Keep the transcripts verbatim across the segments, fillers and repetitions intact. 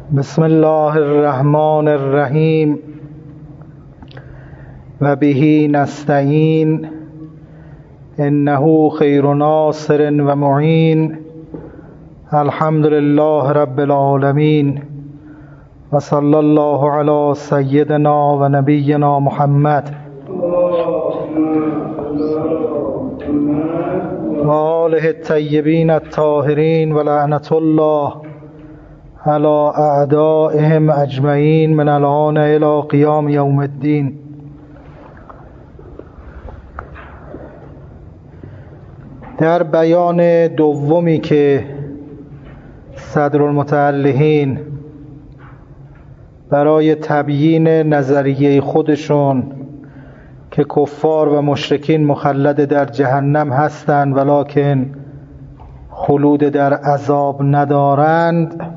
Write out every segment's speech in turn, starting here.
بسم الله الرحمن الرحیم و به نستعین انه خیر ناصر و معین. الحمد لله رب العالمین و صلی الله علی سیدنا و نبینا محمد و آله الطیبین الطاهرین و لعنت الله علی اعدائهم اجمعین من الآن الی قیام یوم الدین. در بیان دومی که صدرالمتعلقین برای تبیین نظریه خودشون که کفار و مشرکین مخلد در جهنم هستند ولکن خلود در عذاب ندارند،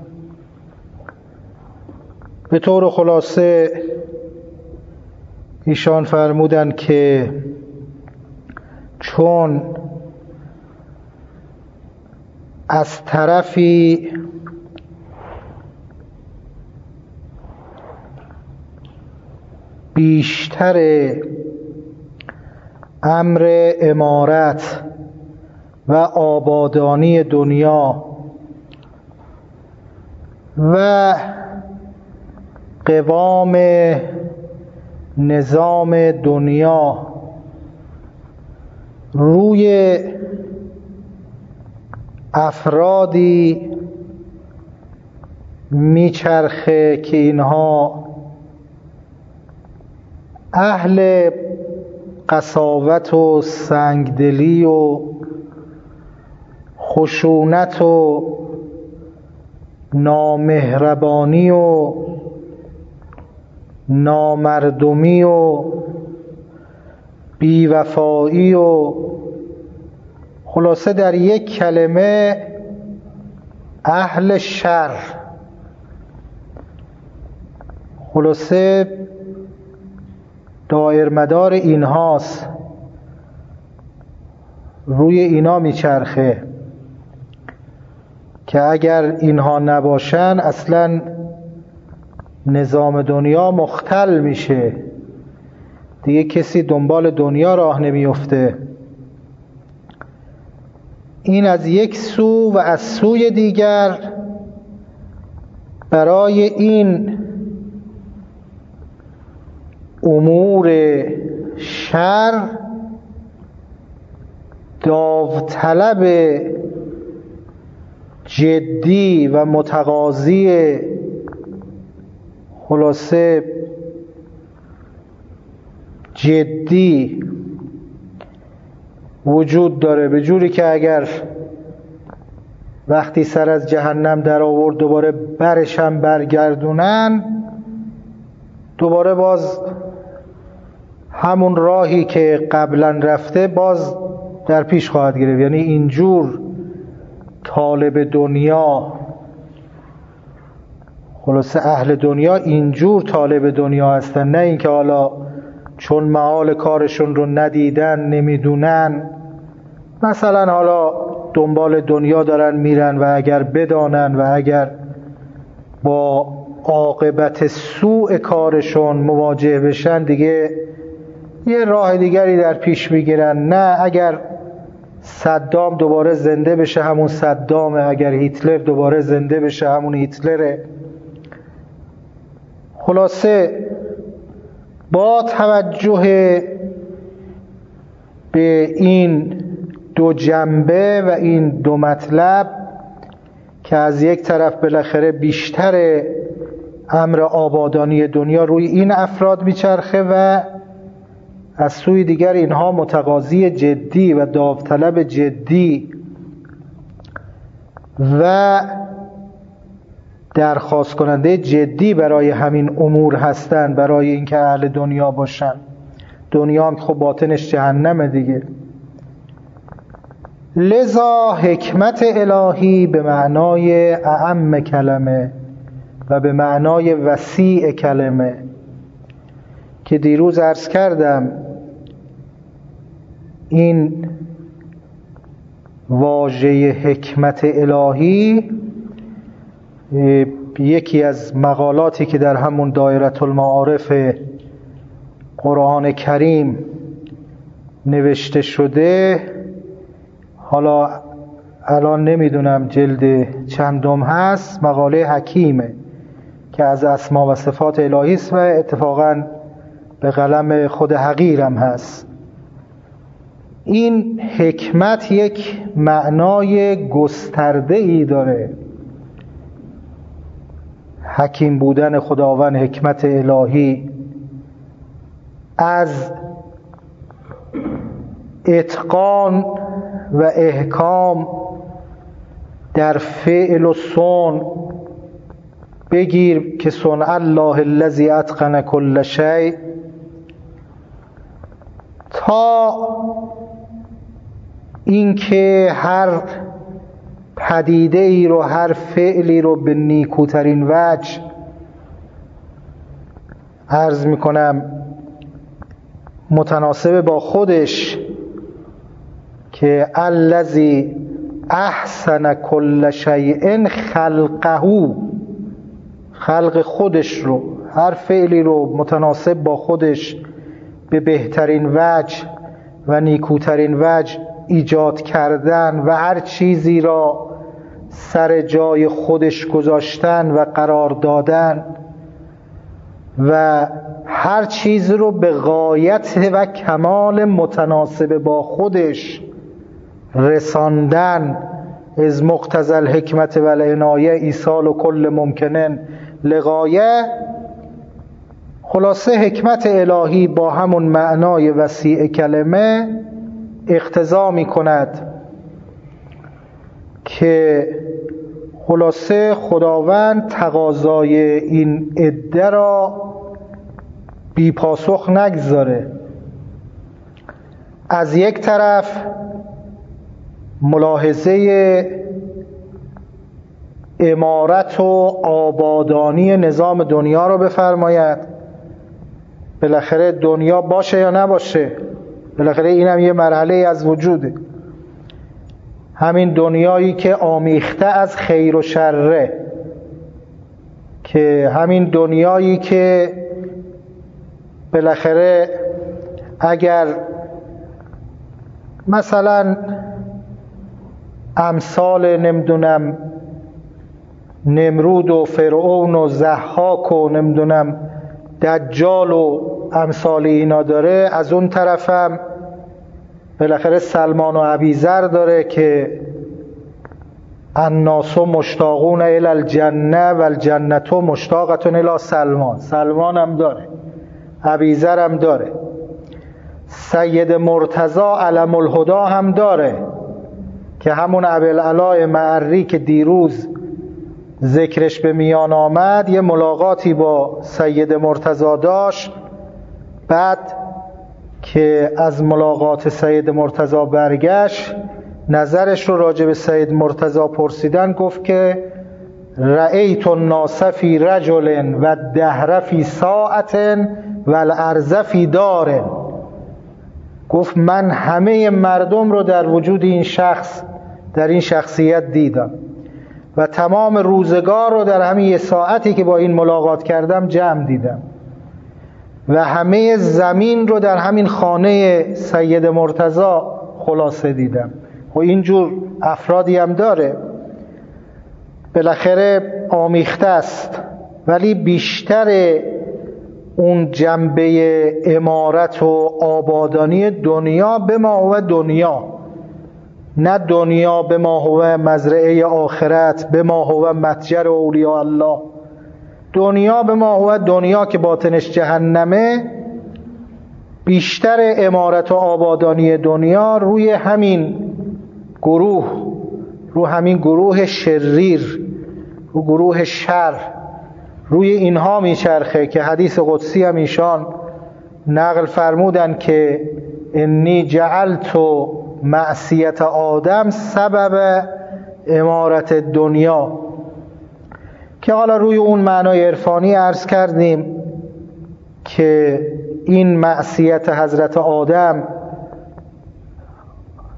به طور خلاصه ایشان فرمودند که چون از طرفی بیشتر امر امارت و آبادانی دنیا و قوام نظام دنیا روی افرادی میچرخه که اینها اهل قساوت و سنگدلی و خشونت و نامهربانی و نامردمی و بیوفایی و خلاصه در یک کلمه اهل شر، خلاصه دایر مدار اینهاست، روی اینا میچرخه که اگر اینها نباشن اصلا نظام دنیا مختل میشه، دیگه کسی دنبال دنیا راه نمیفته. این از یک سو و از سوی دیگر برای این امور شر داوطلب جدی و متقاضی خلاصه جدی وجود داره، به جوری که اگر وقتی سر از جهنم در آورد دوباره برش هم برگردونن، دوباره باز همون راهی که قبلا رفته باز در پیش خواهد گرفت. یعنی اینجور طالب دنیا، خلاصه اهل دنیا اینجور طالب دنیا هستن، نه اینکه حالا چون معال کارشون رو ندیدن نمیدونن، مثلا حالا دنبال دنیا دارن میرن و اگر بدانن و اگر با عاقبت سوء کارشون مواجه بشن دیگه یه راه دیگری در پیش میگیرن. نه اگر صدام دوباره زنده بشه همون صدامه، اگر هیتلر دوباره زنده بشه همون هیتلره. خلاصه با توجه به این دو جنبه و این دو مطلب که از یک طرف بالاخره بیشتر امر آبادانی دنیا روی این افراد میچرخه و از سوی دیگر اینها متقاضی جدی و داوطلب جدی و درخواست کننده جدی برای همین امور هستن، برای اینکه اهل دنیا باشن. دنیا هم خب باطنش جهنمه دیگه. لذا حکمت الهی به معنای اعم کلمه و به معنای وسیع کلمه که دیروز عرض کردم، این واژه حکمت الهی یکی از مقالاتی که در همون دایره المعارف قرآن کریم نوشته شده، حالا الان نمیدونم جلد چندم هست، مقاله حکیمه که از اسما و صفات الهی است و اتفاقاً به قلم خود حقیرم هست. این حکمت یک معنای گسترده ای داره. حکیم بودن خداوند، حکمت الهی، از اتقان و احکام در فعل و صنع بگیر که صنع الله الذی اتقن کل شیء، تا اینکه هر پدیده ای رو، هر فعلی رو به نیکوترین وجه عرض میکنم متناسب با خودش، که الذی احسن کل شیء خلقه، خلق خودش رو، هر فعلی رو متناسب با خودش به بهترین وجه و نیکوترین وجه ایجاد کردن و هر چیزی را سر جای خودش گذاشتن و قرار دادن و هر چیز رو به غایت و کمال متناسب با خودش رساندن. از مقتضی الحکمت و العنایه ایصال و کل ممکنن لغایه. خلاصه حکمت الهی با همون معنای وسیع کلمه اقتضا می کند که خلاصه خداوند تقاضای این عده را بی پاسخ نگذاره. از یک طرف ملاحظه امارت و آبادانی نظام دنیا رو بفرماید. بالاخره دنیا باشه یا نباشه، بالاخره اینم یه مرحله از وجوده. همین دنیایی که آمیخته از خیر و شره، که همین دنیایی که بالاخره اگر مثلا امثال نمیدونم نمرود و فرعون و ضحاک و نمیدونم دجال و امثال اینا داره، از اون طرفم بالاخره سلمان و ابیذر داره که الناس مشتاقون الی الجنه و الجنه مشتاقه الی سلمان. سلمان هم داره، ابیذر هم داره، سید مرتضی علم الهدی هم داره که همون ابوالعلاء معری که دیروز ذکرش به میان آمد، یه ملاقاتی با سید مرتضی داشت. بعد که از ملاقات سید مرتضی برگشت، نظرش رو راجع به سید مرتضی پرسیدن، گفت که رأیت الناس فی رجل و الدهر فی ساعت و الارض فی دار. گفت من همه مردم رو در وجود این شخص، در این شخصیت دیدم و تمام روزگار رو در همین یه ساعتی که با این ملاقات کردم جمع دیدم و همه زمین رو در همین خانه سید مرتضی خلاصه دیدم. و اینجور افرادی هم داره، بالاخره آمیخته است، ولی بیشتر اون جنبه امارت و آبادانی دنیا به ما هو دنیا، نه دنیا به ما هو مزرعه آخرت، به ما هو متجر اولیاء الله. دنیا به ما هو دنیا که باطنش جهنمه. بیشتر امارت و آبادانی دنیا روی همین گروه، رو همین گروه شریر، رو گروه شر، روی اینها میچرخه که حدیث قدسی هم ایشان نقل فرمودن که انی جعلت معصیت آدم سبب امارت دنیا، که حالا روی اون معنای عرفانی عرض کردیم که این معصیت حضرت آدم،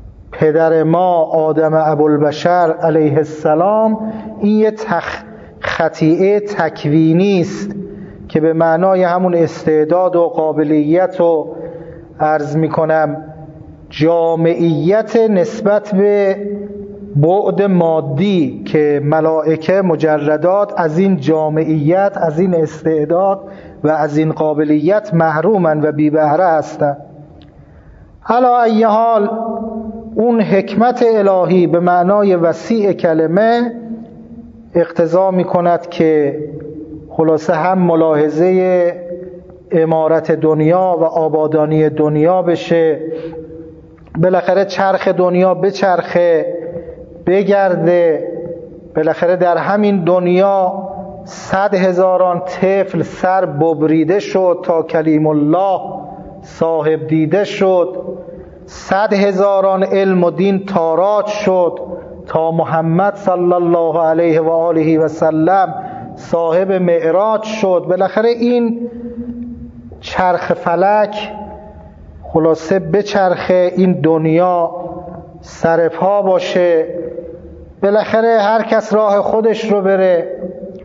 پدر ما آدم ابوالبشر علیه السلام، این یه تخ... خطیئه تکوینی است که به معنای همون استعداد و قابلیت و عرض میکنم جامعیت نسبت به بعد مادی که ملائکه مجردات از این جامعیت، از این استعداد و از این قابلیت محرومن و بی بهره هستند. علی ای حال اون حکمت الهی به معنای وسیع کلمه اقتضا می کند که خلاصه هم ملاحظه امارت دنیا و آبادانی دنیا بشه، بالاخره چرخ دنیا بچرخه بگرده، بالاخره در همین دنیا صد هزاران طفل سر ببریده شد تا کلیم الله صاحب دیده شد، صد هزاران علم و دین تاراج شد تا محمد صلی الله علیه و آله و سلم صاحب معراج شد. بالاخره این چرخ فلک خلاصه بچرخه، این دنیا سرپا باشه، بالاخره هر کس راه خودش رو بره.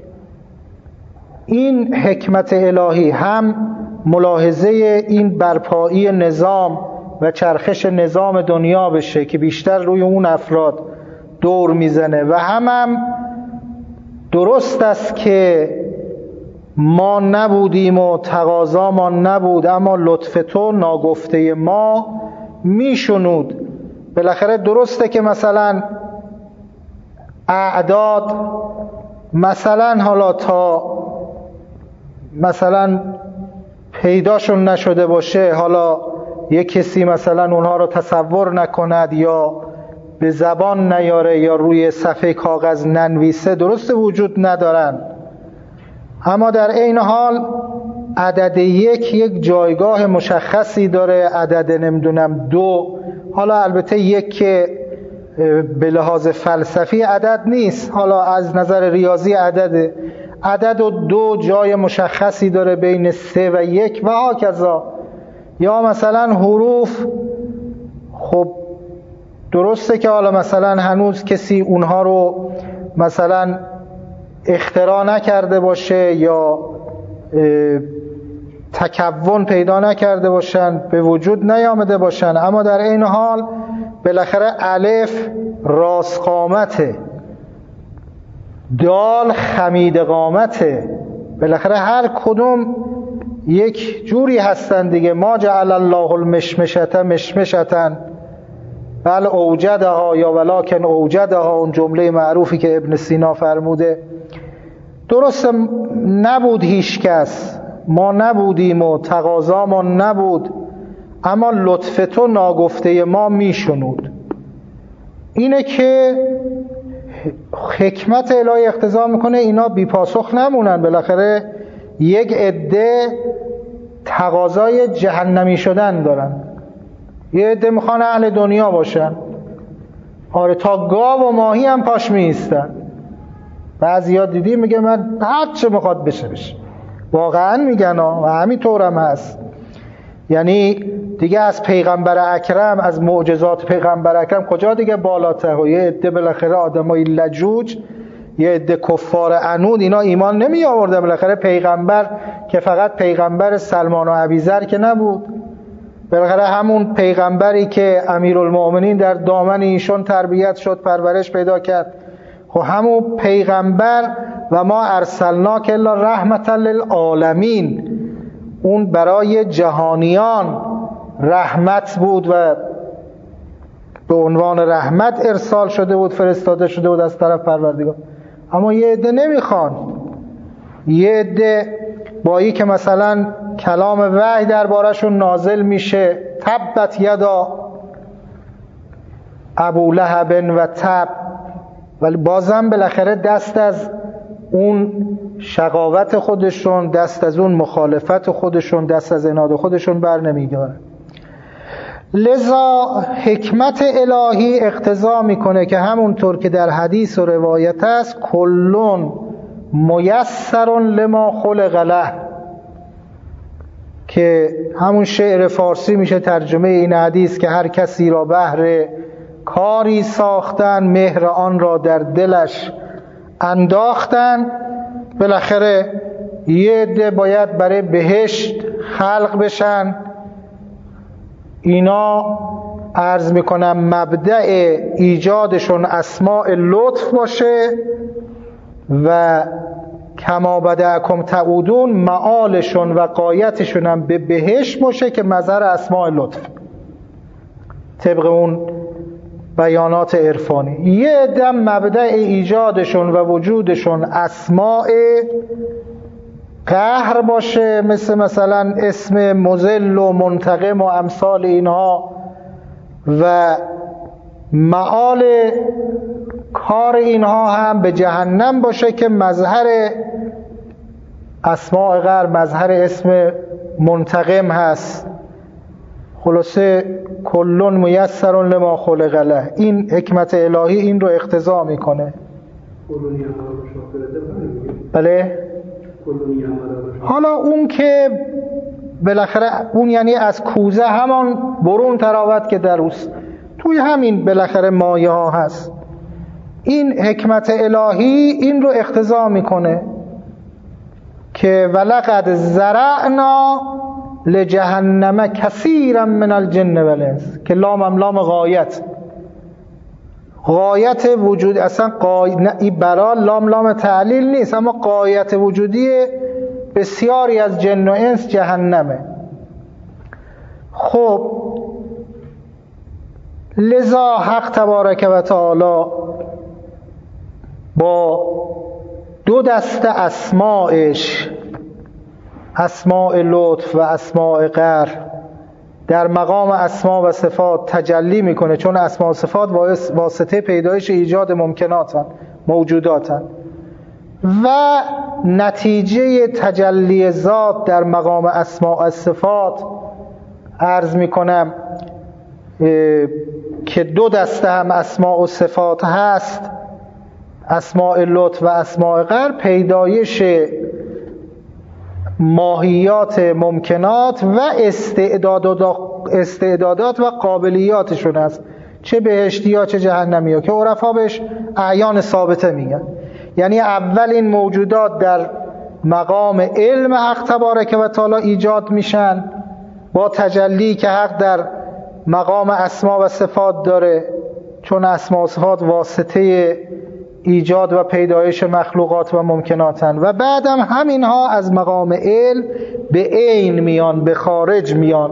این حکمت الهی هم ملاحظه این برپایی نظام و چرخش نظام دنیا بشه که بیشتر روی اون افراد دور میزنه و هم هم درست است که ما نبودیم و تقاضا ما نبود، اما لطف تو ناگفته ما میشنود. بالاخره درسته که مثلا اعداد مثلا حالا تا مثلا پیداشون نشده باشه، حالا یک کسی مثلا اونها رو تصور نکند یا به زبان نیاره یا روی صفحه کاغذ ننویسه، درسته وجود ندارن، اما در این حال عدد یک یک جایگاه مشخصی داره، عدد نمیدونم دو، حالا البته یک که به لحاظ فلسفی عدد نیست، حالا از نظر ریاضی عدده، عدد و دو جای مشخصی داره بین سه و یک و هاکذا. یا مثلا حروف، خب درسته که حالا مثلا هنوز کسی اونها رو مثلا اختراع نکرده باشه یا تکون پیدا نکرده باشن، به وجود نیامده باشن، اما در این حال بالاخره الف راست قامته، دال خمید قامته، بالاخره هر کدوم یک جوری هستن دیگه. ما جعل الله المشمشة مشمشة بل اوجدها یا ولکن اوجدها، اون جمله معروفی که ابن سینا فرموده. درست نبود هیچ کس، ما نبودیم و تقاضا ما نبود، اما لطف تو ناگفته ما میشنود. اینه که حکمت الهی اقتضا میکنه اینا بی پاسخ نمونن، بالاخره یک عده تقاضای جهنمی شدن دارن، یه عده میخوان اهل دنیا باشن، آره تا گاو و ماهی هم پاش میایستن. بعضیا دیدی میگه من هر چه میخواد بشه بشه، واقعا میگن و همینطور هم هست. یعنی دیگه از پیغمبر اکرم، از معجزات پیغمبر اکرم کجا دیگه بالاتر؟ و یه عده بالاخره آدمای لجوج، یه عده کفار عنود، اینا ایمان نمی آوردن. بالاخره پیغمبر که فقط پیغمبر سلمان و ابیذر که نبود، بالاخره همون پیغمبری که امیرالمؤمنین در دامن ایشون تربیت شد، پرورش پیدا کرد، خب همون پیغمبر و ما ارسلناک الا رحمتا للعالمین، اون برای جهانیان رحمت بود و به عنوان رحمت ارسال شده بود، فرستاده شده بود از طرف پروردگار. اما یه عده نمیخوان، یه عده بایی که مثلا کلام وحی دربارشون نازل میشه، تبت یدا ابو لهب و تب، ولی بازم بالاخره دست از اون شقاوت خودشون، دست از اون مخالفت خودشون، دست از عناد خودشون بر نمیدارن. لذا حکمت الهی اقتضا میکنه که همونطور که در حدیث و روایت است، کلون میسر لما خلق له، که همون شعر فارسی میشه ترجمه این حدیث که هر کسی را بهر کاری ساختن، مهر آن را در دلش انداختن. بالاخره یه عده باید برای بهشت خلق بشن. اینا عرض میکنم مبدأ ایجادشون اسماء لطف باشه و کما بدأکم تعودون معالشون و غایتشون هم به بهشت باشه که مظهر اسماء لطف طبق اون بیانات عرفانی. یه دم مبدأ ایجادشون و وجودشون اسماء قهر باشه، مثل مثلا اسم مذل و منتقم و امثال اینها، و معال کار اینها هم به جهنم باشه که مظهر اسماء قهر مظهر اسم منتقم هست. خلاصه کلون میسر لما خلق له. این حکمت الهی این رو اقتضا میکنه. بله. حالا اون که بالاخره اون یعنی از کوزه همان برون تراود که در اوست، توی همین بالاخره مایه ها هست. این حکمت الهی این رو اقتضا میکنه که ولقد زرعنا لجهنم کثیرا من الجن والانس، که لام هم لام غایت، غایت وجود اصلا قای... نه این برا لام لام تعلیل نیست، اما غایت وجودی بسیاری از جن و انس جهنمه. خب لذا حق تبارک و تعالی با دو دسته اسماعش، اسماء لطف و اسماء قهر، در مقام اسما و صفات تجلی میکنه، چون اسما و صفات واسطه پیدایش ایجاد ممکناتن، موجوداتن، و نتیجه تجلی ذات در مقام اسما و صفات عرض میکنم که دو دسته هم اسما و صفات هست، اسماء لطف و اسماء قهر، پیدایش ماهیات ممکنات و استعدادات استعدادات و قابلیاتشون است، چه بهشتی ها چه جهنمی ها، که عرفا بهش اعیان ثابته میگن. یعنی اول این موجودات در مقام علم حق تبارک و تعالی ایجاد میشن با تجلی که حق در مقام اسما و صفات داره، چون اسما و صفات واسطه ایجاد و پیدایش مخلوقات و ممکناتن، و بعدم همینها از مقام علم به عین میان، به خارج میان.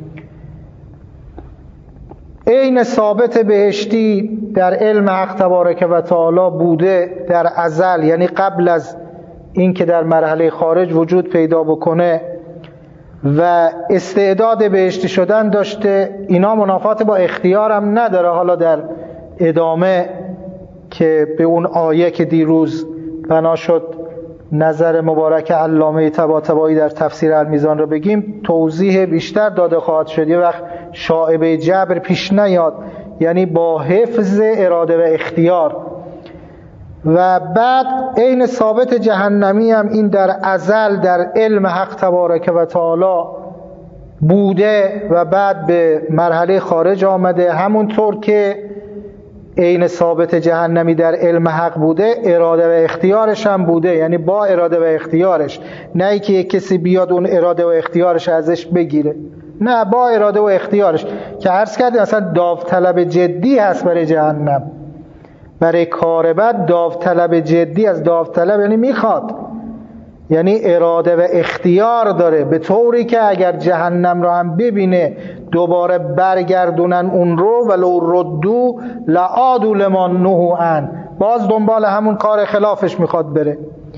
عین ثابت بهشتی در علم حق تبارک و تعالی بوده در ازل، یعنی قبل از این که در مرحله خارج وجود پیدا بکنه و استعداد بهشتی شدن داشته. اینا منافات با اختیار هم نداره. حالا در ادامه که به اون آیه که دیروز بنا شد نظر مبارک علامه طباطبایی در تفسیر المیزان رو بگیم، توضیح بیشتر داده خواهد شد. یه وقت شائبه جبر پیش نیاد، یعنی با حفظ اراده و اختیار. و بعد عین ثابت جهنمی هم این در ازل در علم حق تبارک و تعالی بوده و بعد به مرحله خارج آمده، همونطور که عین ثابت جهنمی در علم حق بوده، اراده و اختیارش هم بوده، یعنی با اراده و اختیارش، نه ای که یک کسی بیاد اون اراده و اختیارش ازش بگیره، نه، با اراده و اختیارش، که عرض کردیم اصلا داوطلب جدی هست برای جهنم، برای کار بد داوطلب جدی. از داوطلب یعنی میخواد، یعنی اراده و اختیار داره، به طوری که اگر جهنم رو هم ببینه دوباره برگردونن اون رو، ولو ردو لعادوا لما نهوا عنه، باز دنبال همون کار خلافش میخواد بره.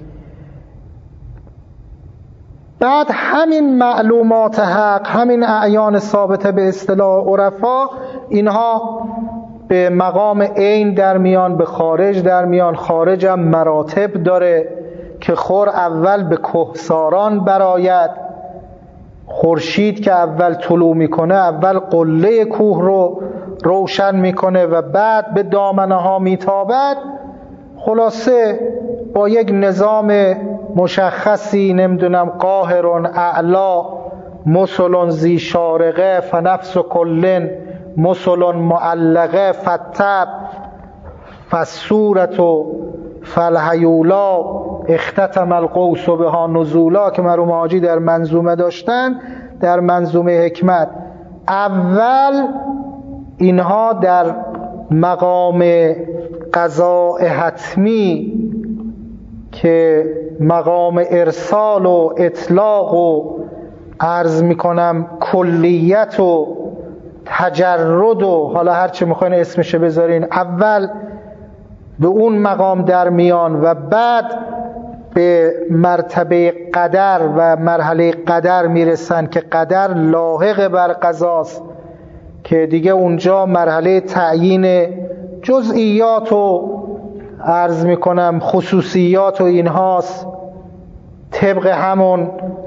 بعد همین معلومات حق، همین اعیان ثابته به اصطلاح عرفا، اینها به مقام عین در میان، به خارج در میان. خارج هم مراتب داره که خور اول به کهساران برآید، خورشید که اول طلوع میکنه اول قله کوه رو روشن میکنه و بعد به دامنه ها میتابد. خلاصه با یک نظام مشخصی، نمیدونم قاهرون اعلا مسلون زی شارقه فنفس کلن مسلون معلقه فتب فسورت و فالحیولا اختتم القوس بها نزولا که مرحوم حاجی در منظومه داشتن، در منظومه حکمت، اول اینها در مقام قضاء حتمی که مقام ارسال و اطلاق و عرض میکنم کلیت و تجرد و حالا هرچی میخواین اسمشه بذارین، اول به اون مقام در میان و بعد به مرتبه قدر و مرحله قدر میرسن که قدر لاحق بر قضاست، که دیگه اونجا مرحله تعیین جزئیات و عرض میکنم خصوصیات و اینهاست، طبق همون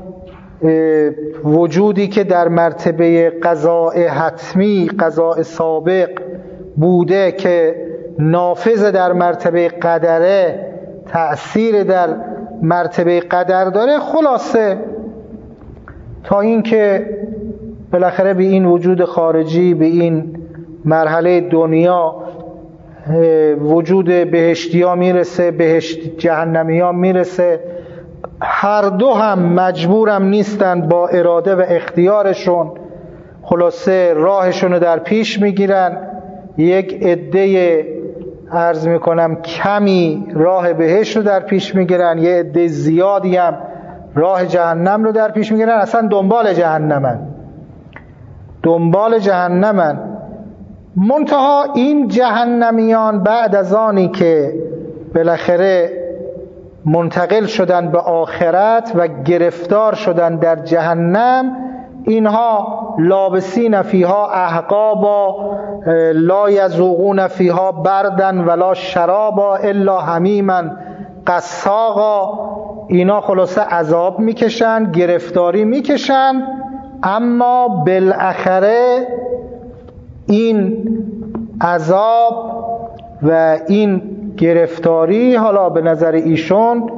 وجودی که در مرتبه قضاء حتمی، قضاء سابق بوده که نافذ در مرتبه قدره، تأثیر در مرتبه قدر داره. خلاصه تا اینکه بالاخره به این وجود خارجی، به این مرحله دنیا وجود بهشتی ها میرسه، بهشت جهنمی ها میرسه، هر دو هم مجبورم نیستند با اراده و اختیارشون خلاصه راهشون رو در پیش میگیرن. یک عده عرض میکنم کمی راه بهشت رو در پیش میگیرن، یه عده زیادی هم راه جهنم رو در پیش میگیرن، اصلا دنبال جهنمن دنبال جهنمن منتها این جهنمیان بعد از آنی که بالاخره منتقل شدن به آخرت و گرفتار شدن در جهنم، اینها لابسین فیها احقابا لا یذوقون فیها بردن ولا شرابا الا حمیما قساقا، اینا خلاصه عذاب میکشن، گرفتاری میکشن، اما بالاخره این عذاب و این گرفتاری حالا به نظر ایشون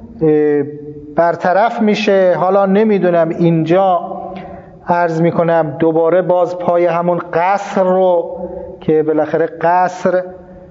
برطرف میشه. حالا نمیدونم اینجا عرض میکنم دوباره باز پای همون قصر رو که بالاخره قصر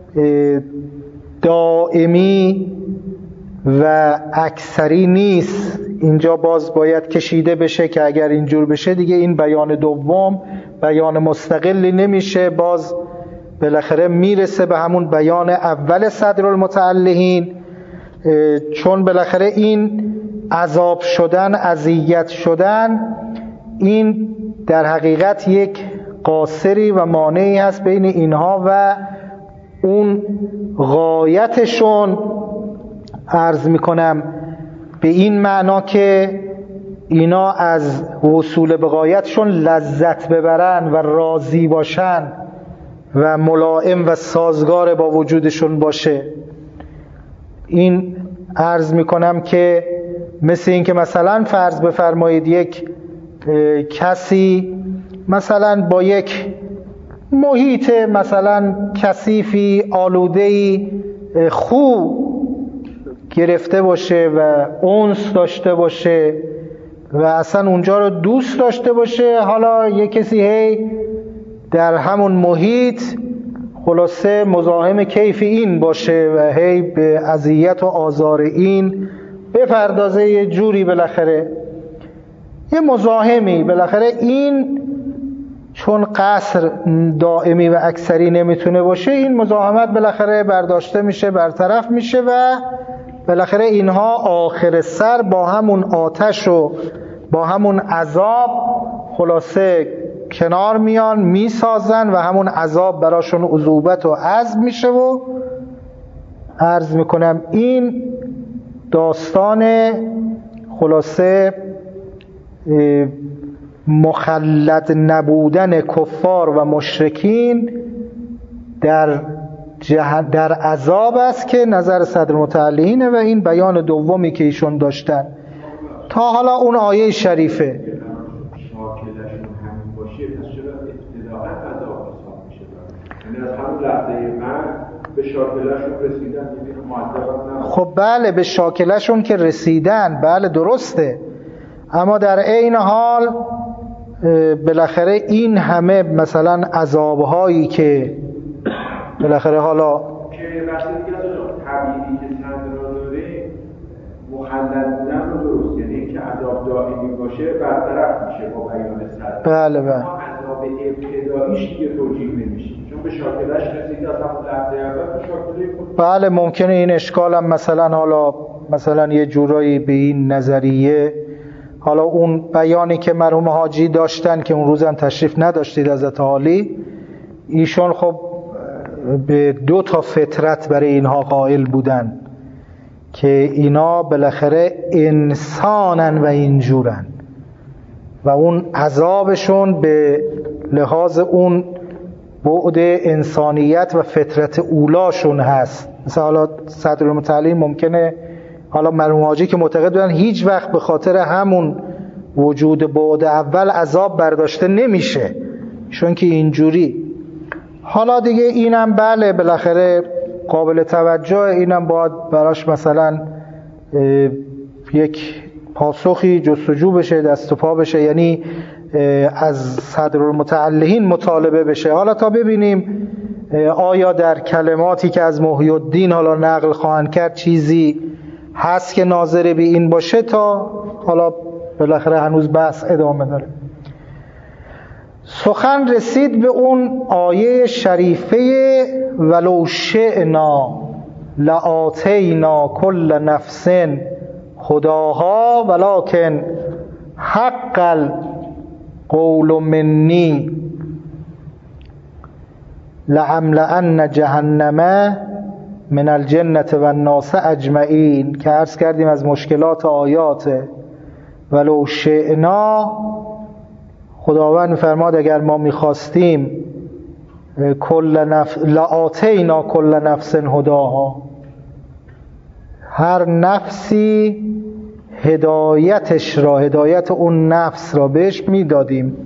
دائمی و اکثری نیست، اینجا باز باید کشیده بشه که اگر اینجور بشه دیگه این بیان دوم بیان مستقلی نمیشه، باز بالاخره میرسه به همون بیان اول صدرالمتعلقین، چون بالاخره این عذاب شدن، اذیت شدن، این در حقیقت یک قاصری و مانعی هست بین اینها و اون غایتشون، عرض میکنم به این معنا که اینا از وصول به غایتشون لذت ببرن و راضی باشن و ملائم و سازگار با وجودشون باشه. این عرض میکنم که مثل این که مثلا فرض بفرمایید یک کسی مثلا با یک محیط مثلا کثیفی آلوده‌ای خوب گرفته باشه و انس داشته باشه و اصلا اونجا رو دوست داشته باشه، حالا یک کسی هی در همون محیط خلاصه مزاحم کیف این باشه و هی به اذیت و آزار این بپردازه، یه جوری بالاخره یه مزاحمی، بالاخره این چون قصر دائمی و اکثری نمیتونه باشه، این مزاحمت بالاخره برداشته میشه، برطرف میشه و بالاخره اینها آخر سر با همون آتش و با همون عذاب خلاصه کنار میان، میسازن و همون عذاب براشون عذوبت و عذب میشه. و عرض میکنم این داستان خلاصه مخلد نبودن کفار و مشرکین در جهن در عذاب است که نظر صدرالمتعلقینه و این بیان دومی که ایشون داشتن تا حالا اون آیه شریفه. خب بله به شاکلشون که رسیدن، بله درسته، اما در عین حال بالاخره این همه مثلا عذابهایی که بالاخره حالا که بحث دیگه از طبیعی که صدر را داره معلل بودن رو درست، یعنی اینکه عذاب دائمی باشه برطرف میشه با بیان صدر. بله بله. اما عذاب ابتداییش دیگه توجیه نمیشه چون به شاکلش رسید از همون لحظه اول به شاکله خود. بله ممکنه این اشکال هم مثلا حالا مثلا یه جورایی به این نظریه، حالا اون بیانی که مرحوم حاجی داشتن که اون روزم تشریف نداشتید حضرت عالی، ایشون خب به دو تا فطرت برای اینها قائل بودن که اینا بالاخره انسانن و اینجورن و اون عذابشون به لحاظ اون بعد انسانیت و فطرت اولاشون هست. مثلا حالا صدرالمتعلین ممکنه حالا مرحوم حاجی که معتقد بودن هیچ وقت به خاطر همون وجود بعد اول عذاب برداشته نمیشه چون که اینجوری. حالا دیگه اینم بله بالاخره قابل توجه، اینم باید براش مثلا یک پاسخی جستجو بشه، دست و پا بشه، یعنی از صدرالمتعلین مطالبه بشه. حالا تا ببینیم آیا در کلماتی که از محی الدین حالا نقل خواهند کرد چیزی هست که ناظر به این باشه، تا حالا بالاخره هنوز بحث ادامه داره. سخن رسید به اون آیه شریفه ولو شئنا لآتینا کل نفس هداها ولکن حق القول منی لأملأن جهنم من الجنة و الناس اجمعین، که عرض کردیم از مشکلات آیات ولو شئنا، خداوند فرماد اگر ما میخواستیم کل نفس لآتینا کل نفس هداها، هر نفسی هدایتش را، هدایت اون نفس را بهش میدادیم.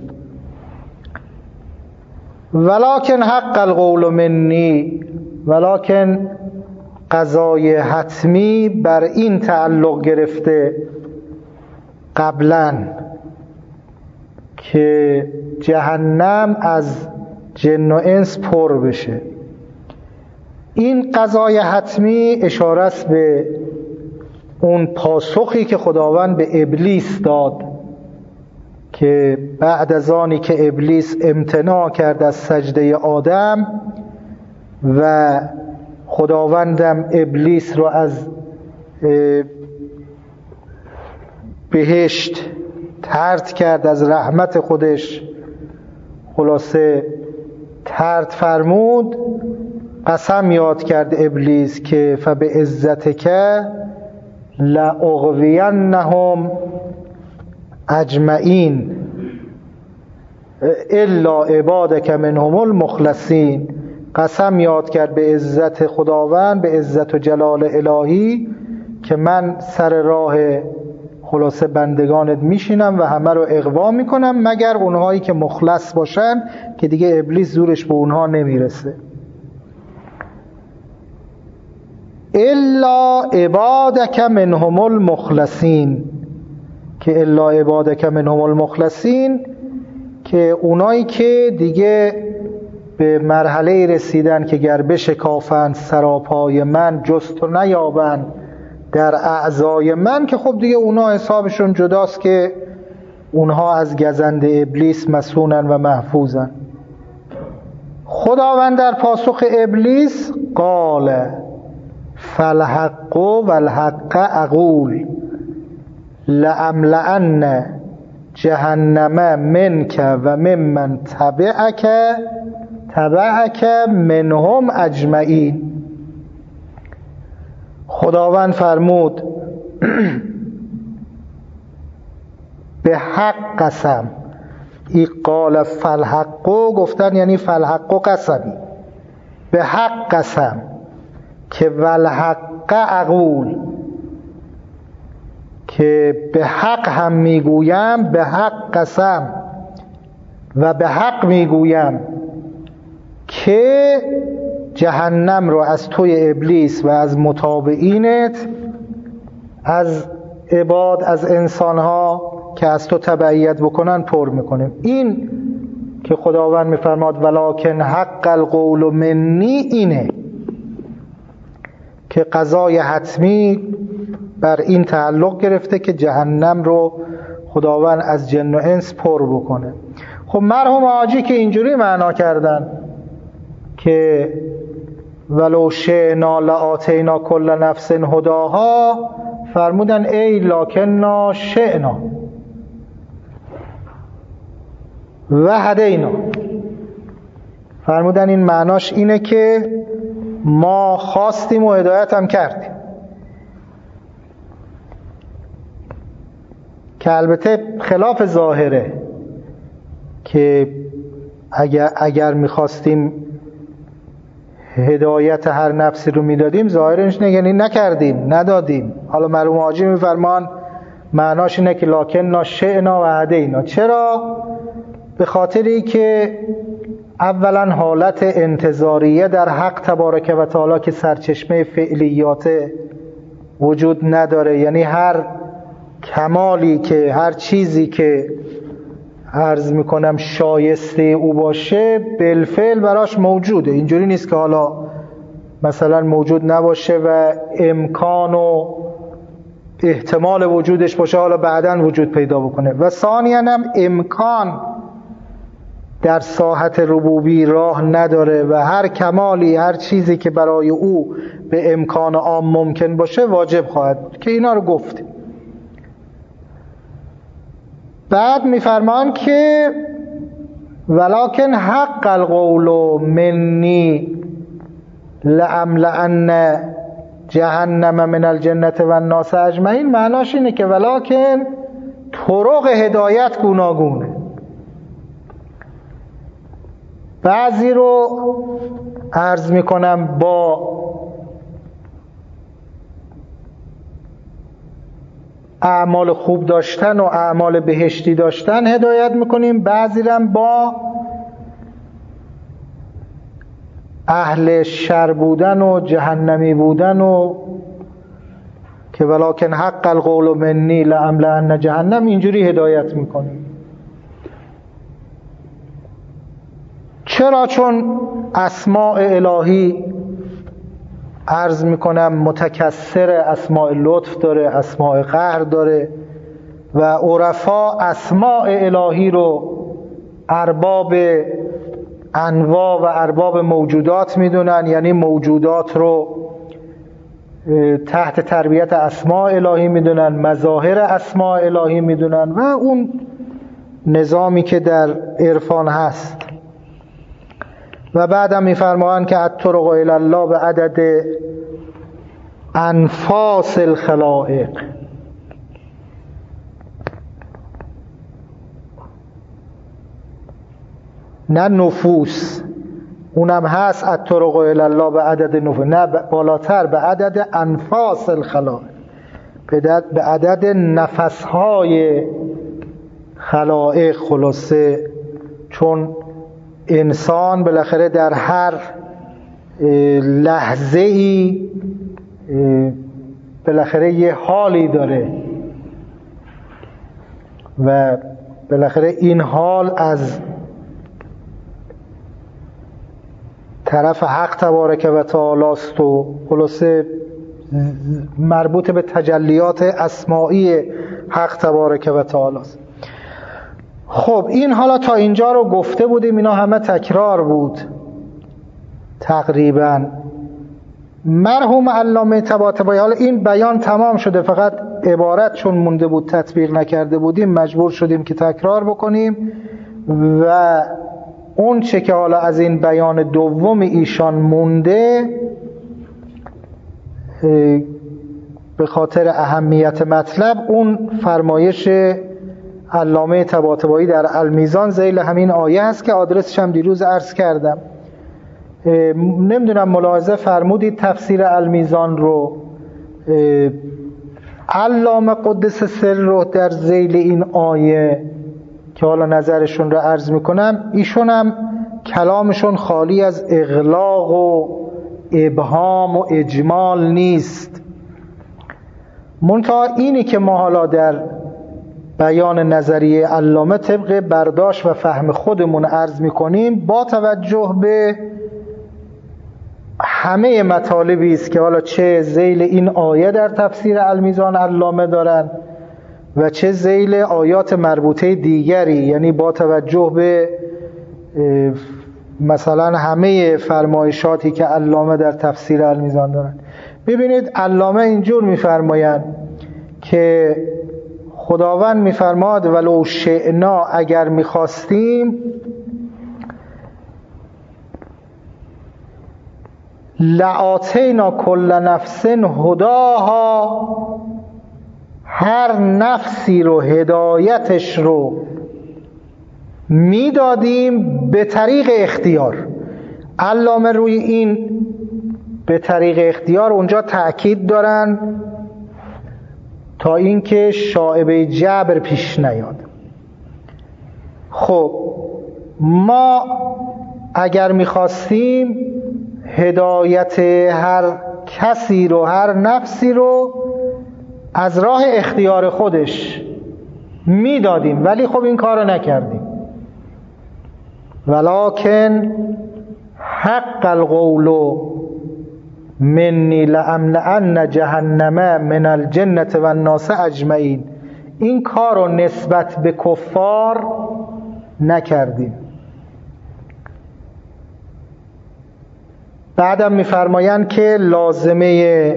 ولکن حق القول منی، ولکن قضای حتمی بر این تعلق گرفته قبلاً که جهنم از جن و انس پر بشه. این قضای حتمی اشاره است به اون پاسخی که خداوند به ابلیس داد که بعد از آنی که ابلیس امتناع کرد از سجده آدم و خداوندم ابلیس رو از بهشت طرد کرد، از رحمت خودش خلاصه طرد فرمود، قسم یاد کرد ابلیس که فبعزتک لأغوینهم اجمعین الا عبادک منهم المخلصین. قسم یاد کرد به عزت خداوند، به عزت و جلال الهی که من سر راه خلاصه بندگانت میشینم و همه رو اغوا میکنم مگر اونهایی که مخلص باشن که دیگه ابلیس زورش به اونها نمیرسه. الا عبادک منهم المخلصین، که الا عبادک منهم المخلصین که اونایی که دیگه به مرحله رسیدن که گر بشکافند سراپای من جست و نیابند در اعضای من، که خب دیگه اونا حسابشون جداست که اونها از گزند ابلیس مسونن و محفوظن. خداوند در پاسخ ابلیس قال فالحق والحق اقول لأملأن جهنم منک و ممن تبعک تبعک منهم اجمعین. خداوند فرمود به حق قسم، ای قال فالحق گفتن یعنی فالحق قسمی، به حق قسم که والحق اقول، که به حق هم میگویم، به حق قسم و به حق میگویم که جهنم رو از توی ابلیس و از متابعینت، از عباد، از انسانها که از تو تبعیت بکنن پر میکنیم. این که خداوند میفرماد ولکن حق القول منی، اینه که قضای حتمی بر این تعلق گرفته که جهنم رو خداوند از جن و انس پر بکنه. خب مرحوم حاجی که اینجوری معنا کردن که ولو شئنا لآتینا کل نفس هداها، فرمودن ای لکننا شئنا و هدینا. فرمودن این معناش اینه که ما خواستیم و هدایت هم کردیم، که البته خلاف ظاهره که اگر, اگر میخواستیم هدایت هر نفسی رو میدادیم، ظاهرش اینه یعنی نکردیم، ندادیم. حالا مرحوم حاجی میفرمان معناش اینه که لکننا شئنا و هدینا. چرا؟ به خاطری که اولا حالت انتظاریه در حق تبارک و تعالی که سرچشمه فعلیات وجود نداره، یعنی هر کمالی که هر چیزی که عرض میکنم شایسته او باشه بالفعل براش موجوده. اینجوری نیست که حالا مثلا موجود نباشه و امکان و احتمال وجودش باشه حالا بعداً وجود پیدا بکنه. و ثانیاً هم امکان در ساحت ربوبی راه نداره و هر کمالی، هر چیزی که برای او به امکان عام ممکن باشه واجب خواهد بود، که اینا رو گفتیم. بعد میفرمان که ولکن حق القول منی لأملأن جهنم من الجنة و الناس اجمعین. معناش اینه که ولکن طرق هدایت گوناگونه. بعضی رو عرض میکنم با اعمال خوب داشتن و اعمال بهشتی داشتن هدایت میکنیم، بعضی رو با اهل شر بودن و جهنمی بودن و که ولکن حق القول منی لأملأن جهنم، اینجوری هدایت میکنیم. چرا؟ چون اسماء الهی عرض میکنم متکثر، اسماء لطف داره، اسماء قهر داره و عرفا اسماء الهی رو ارباب انواع و ارباب موجودات میدونن، یعنی موجودات رو تحت تربیت اسماء الهی میدونن، مظاهر اسماء الهی میدونن و اون نظامی که در عرفان هست. و بعدم میفرمایند که الطرق الی الله به عدد انفاس الخلائق، نه نفوس، اونم هست الطرق الی الله به عدد نفوس، نه بالاتر به عدد انفاس الخلائق، به عدد نفسهای خلائق. خلاصه چون انسان بالاخره در هر لحظه ای بالاخره یه حالی داره و بالاخره این حال از طرف حق تبارک و تعالی است و خلاصه مربوط به تجلیات اسمائی حق تبارک و تعالی است. خب این حالا تا اینجا رو گفته بودیم، اینا همه تکرار بود تقریبا. مرحوم علامه طباطبایی، حالا این بیان تمام شده، فقط عبارت چون مونده بود تطبیق نکرده بودیم مجبور شدیم که تکرار بکنیم و اون چه که حالا از این بیان دوم ایشان مونده به خاطر اهمیت مطلب، اون فرمایش علامه طباطبایی در المیزان ذیل همین آیه هست که آدرسش هم دیروز عرض کردم. نمیدونم ملاحظه فرمودید تفسیر المیزان رو؟ علامه قدس سر رو در ذیل این آیه که حالا نظرشون رو عرض میکنم، ایشون هم کلامشون خالی از اغلاق و ابهام و اجمال نیست. منتها اینی که ما حالا در بیان نظریه علامه طبق برداشت و فهم خودمون عرض میکنیم با توجه به همه مطالبی است که حالا چه ذیل این آیه در تفسیر المیزان علامه دارن و چه ذیل آیات مربوطه دیگری، یعنی با توجه به مثلا همه فرمایشاتی که علامه در تفسیر المیزان دارن. ببینید علامه اینجور میفرمایند که خداوند میفرماد ولو شئنا، اگر میخواستیم، لآتینا کل نفس هداها، هر نفسی رو هدایتش رو میدادیم به طریق اختیار. علامه روی این به طریق اختیار اونجا تأکید دارن تا اینکه شائبه جبر پیش نیاد. خب ما اگر میخواستیم هدایت هر کسی رو، هر نفسی رو از راه اختیار خودش میدادیم، ولی خب این کار رو نکردیم. ولکن حق القول منی لأملأن جهنم من الجنة والناس اجمعین، این کار رو نسبت به کفار نکردیم. بعدم میفرمایند که لازمه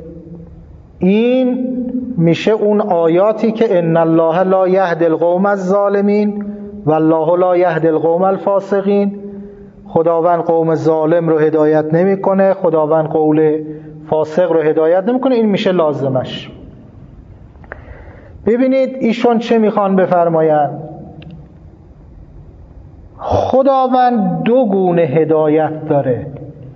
این میشه اون آیاتی که ان الله لا یهدی القوم الظالمین والله لا یهدی القوم الفاسقین، خداوند قوم ظالم رو هدایت نمیکنه، خداوند قول فاسق رو هدایت نمیکنه. این میشه لازمش. ببینید ایشون چه میخوان بفرمایند. خداوند دو گونه هدایت داره،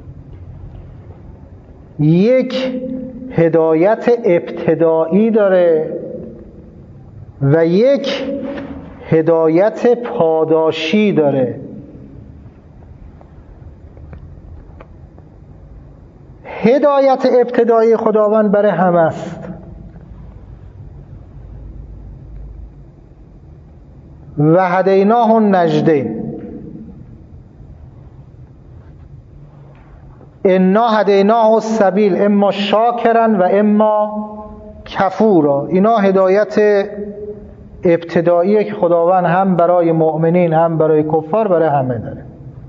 یک هدایت ابتدایی داره و یک هدایت پاداشی داره. هدایت ابتدایی خداوند برای همه است و هدیناه النجدین، انا هدیناه السبیل اما شاکرا و اما کفورا. اینا هدایت ابتداییه که خداوند هم برای مؤمنین هم برای کفار برای همه داره.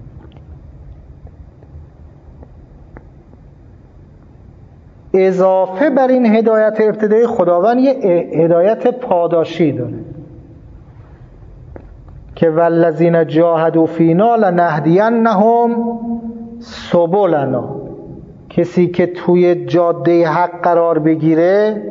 اضافه بر این هدایت ابتدایی خداوند یه هدایت پاداشی داره که والذین جاهدوا فینا لنهدینهم سبلنا، کسی که توی جاده حق قرار بگیره،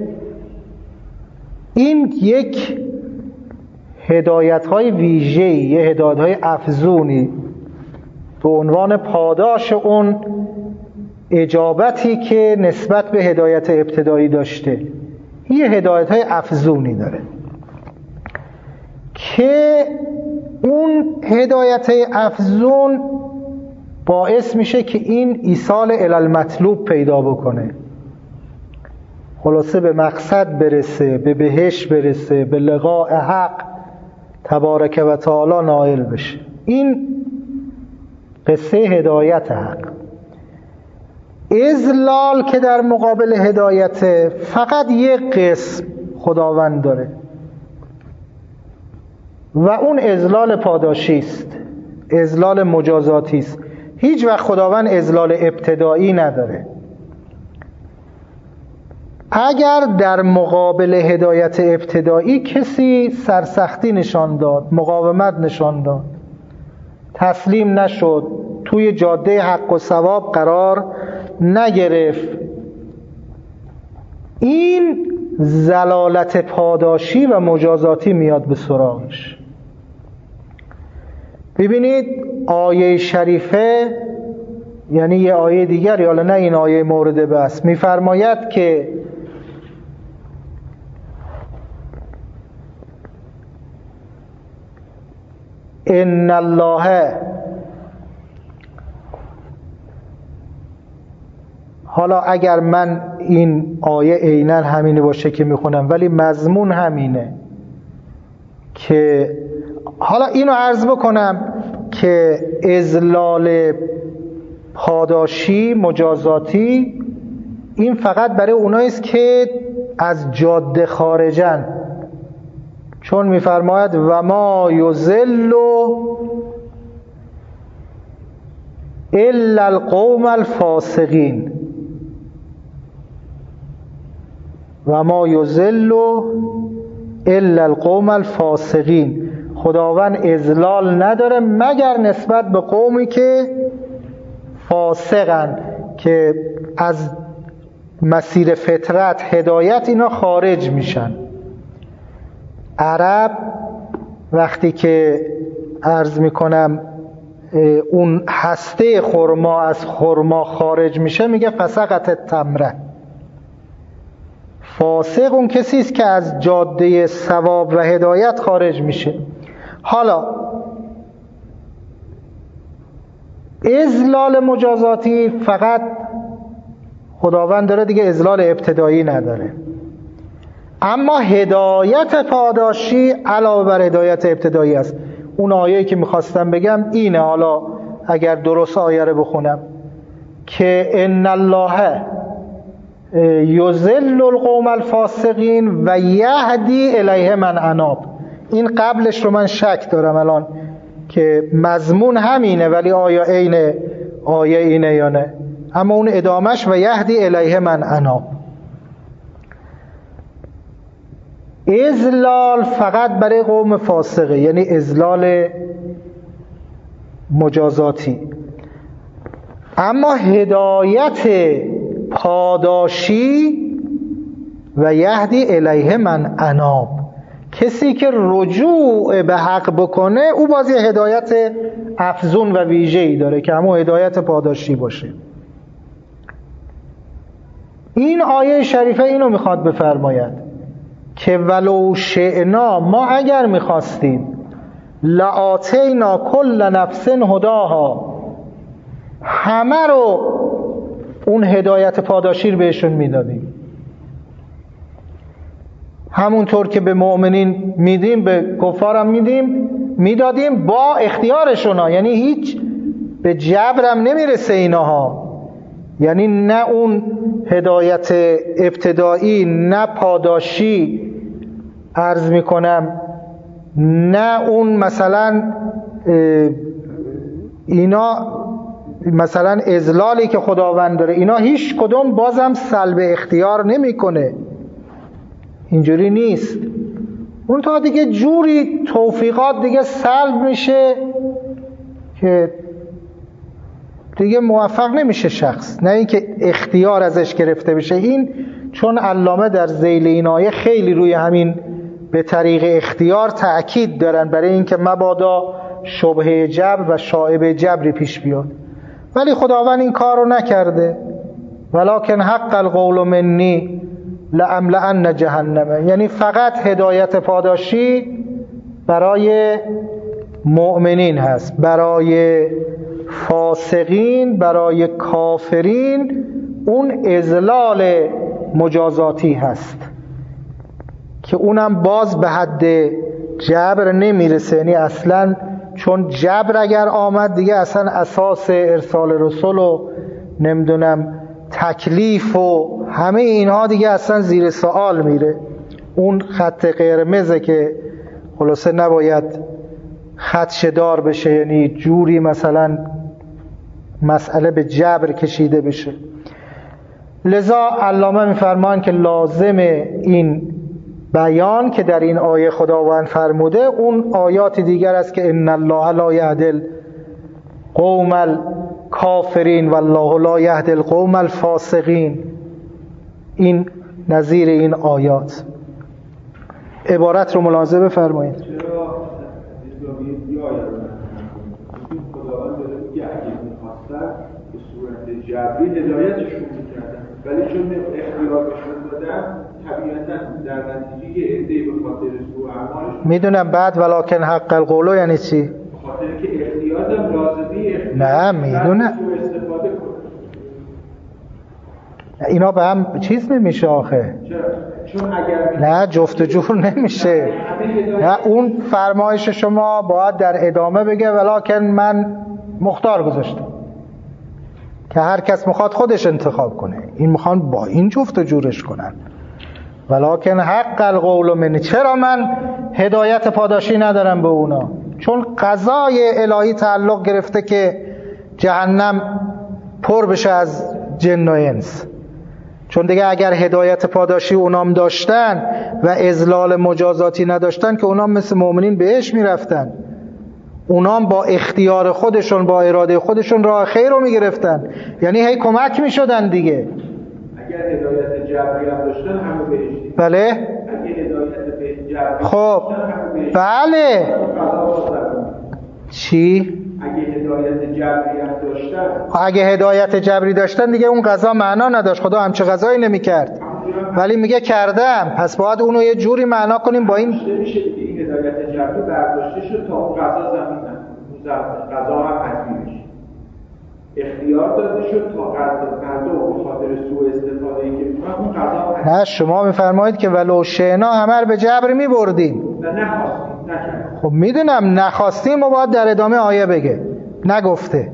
این یک هدایت های ویژه‌ای، یه هدایت های افزونی به عنوان پاداش اون اجابتی که نسبت به هدایت ابتدایی داشته، یه هدایت های افزونی داره که اون هدایت های افزون باعث میشه که این ایصال الی المطلوب پیدا بکنه، خلاصه به مقصد برسه، به بهشت برسه، به لقاء حق تبارک و تعالی نائل بشه. این قصه هدایت حق. اذلال که در مقابل هدایت فقط یک قسم خداوند داره و اون اذلال پاداشی است، اذلال مجازاتی است. هیچ وقت خداوند اذلال ابتدایی نداره. اگر در مقابل هدایت ابتدایی کسی سرسختی نشان داد، مقاومت نشان داد، تسلیم نشد، توی جاده حق و صواب قرار نگرفت، این زلالت پاداشی و مجازاتی میاد به سراغش. ببینید آیه شریفه، یعنی یه آیه دیگری، حالا نه این آیه مورد بحث، میفرماید که ان الله، حالا اگر من این آیه عیناً همینه باشه که میخونم ولی مضمون همینه، که حالا اینو عرض بکنم که اذلال پاداشی مجازاتی این فقط برای اونایی است که از جاده خارجن، چون میفرماید و ما یضل الا القوم الفاسقین، و ما یضل الا القوم الفاسقین. خداوند اذلال نداره مگر نسبت به قومی که فاسقن، که از مسیر فطرت هدایت اینا خارج میشن. عرب وقتی که عرض میکنم اون هسته خرما از خرما خارج میشه میگه فسقط تمره. فاسق اون کسی است که از جاده ثواب و هدایت خارج میشه. حالا اذلال مجازاتی فقط خداوند داره دیگه، اذلال ابتدایی نداره. اما هدایت پاداشی علاوه بر هدایت ابتدایی است. اون آیه‌ای که میخواستم بگم اینه، حالا اگر درست آیه رو بخونم که ان الله یذل القوم الفاسقین و یهدی الیه من اناب. این قبلش رو من شک دارم الان که مضمون همینه ولی آیا عین آیه اینه یا نه، اما اون ادامش و یهدی الیه من اناب. اذلال فقط برای قوم فاسقه، یعنی اذلال مجازاتی. اما هدایت پاداشی و یهدی الیه من اناب، کسی که رجوع به حق بکنه او بازی هدایت افزون و ویژه‌ای داره که همون هدایت پاداشی باشه. این آیه شریفه اینو میخواد بفرماید که ولو شئنا، ما اگر میخواستیم، لآتینا کل نفس هداها، همه رو اون هدایت پاداشی رو بهشون میدادیم. همونطور که به مؤمنین میدیم به کفارم میدیم میدادیم با اختیارشون، یعنی هیچ به جبرم نمیرسه اینها، یعنی نه اون هدایت ابتدایی نه پاداشی عرض میکنم، نه اون مثلا اینا مثلا اذلالی که خداوند داره، اینا هیچ کدوم بازم سلب اختیار نمیکنه، اینجوری نیست. اون تا دیگه جوری توفیقات دیگه سلب میشه که دیگه موفق نمیشه شخص، نه اینکه اختیار ازش گرفته بشه. این چون علامه در ذیل این آیه خیلی روی همین به طریق اختیار تأکید دارن برای اینکه مبادا شبهه جبر و شائبه جبری پیش بیاد، ولی خداوند این کار رو نکرده. ولکن حق القول منی لأملأن جهنم، یعنی فقط هدایت پاداشی برای مؤمنین هست، برای فاسقین، برای کافرین اون اذلال مجازاتی هست که اونم باز به حد جبر نمیرسه، یعنی اصلا چون جبر اگر آمد دیگه اصلا اساس ارسال رسول و نمیدونم تکلیف و همه اینها دیگه اصلا زیر سوال میره. اون خط قرمزه که خلاصه نباید خدشه‌دار بشه، یعنی جوری مثلا مسئله به جبر کشیده بشه. لذا علامه میفرمان که لازم این بیان که در این آیه خداوند فرموده اون آیات دیگر است که ان الله لا یهدی قوم الکافرین والله لا یهدی القوم الفاسقین. این نظیر این آیات. عبارت رو ملاحظه بفرمایید. چرا اسلامی آیه رو خداوند داره میگه اگه می‌خواستن به صورت جبری هدایتشون می‌کردن، ولی چون اختیار بهشون دادن طبیعتاً در نتیجه یه عده‌ای به خاطر سوء اعمالشون میدونم. بعد ولکن حق القول یعنی چی؟ به خاطر که اختیار هم لازمی اختیار نه میدونم استفاده کنه. اینا به هم چیز نمیشه آخه. چرا؟ چون اگر نه جفت و جور نمیشه. نه اون فرمایش شما باید در ادامه بگه ولکن من مختار گذاشتم. که هر کس میخواد خودش انتخاب کنه. این میخوان با این جفت و جورش کنن. ولکن حق القول منی. چرا من هدایت پاداشی ندارم به اونا؟ چون قضای الهی تعلق گرفته که جهنم پر بشه از جن و انس. چون دیگه اگر هدایت پاداشی اونام داشتن و اذلال مجازاتی نداشتن که اونام مثل مؤمنین بهش میرفتن. اونام با اختیار خودشون، با اراده خودشون راه خیر رو میگرفتن، یعنی هی کمک میشدن دیگه. اگر هدایت جبری هم داشتن همه بهشتی. بله؟ اگه هدایت به جبری خب بله. چی؟ اگه هدایت جبری هم داشتن اگه هدایت جبری داشتن دیگه اون قضا معنا نداشت. خدا همچه قضایی نمی‌کرد. ولی میگه کردم، پس باید اونو یه جوری معنا کنیم با این. نمیشه دیگه این هدایت جبری برداشته شد تا اون قضا زمین قضا هم حتمی بشه. اختیار داده شد تا قضا به خاطر سوء استفاده که اون قضا. نه شما میفرمایید که ولو شئنا همه رو به جبر میبردیم. نه نخواستیم، نکردیم. خب میدونم نخواستیم و باید در ادامه آیه بگه، نگفته.